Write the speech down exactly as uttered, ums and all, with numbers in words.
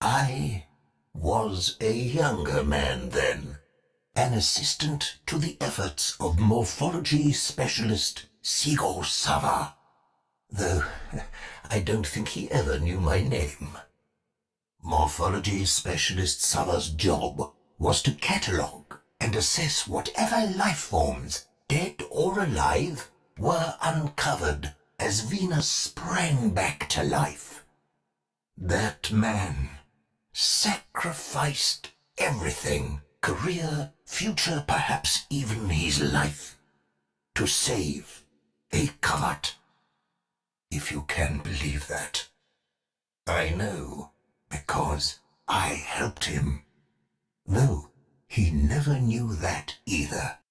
I was a younger man then, an assistant to the efforts of morphology specialist Sigo Sava, though I don't think he ever knew my name. Morphology specialist Sava's job was to catalogue and assess whatever life forms, dead or alive, were uncovered as Venus sprang back to life. That man sacrificed everything, career, future, perhaps even his life, to save a Kavat. If you can believe that. I know, because I helped him. Though he never knew that either.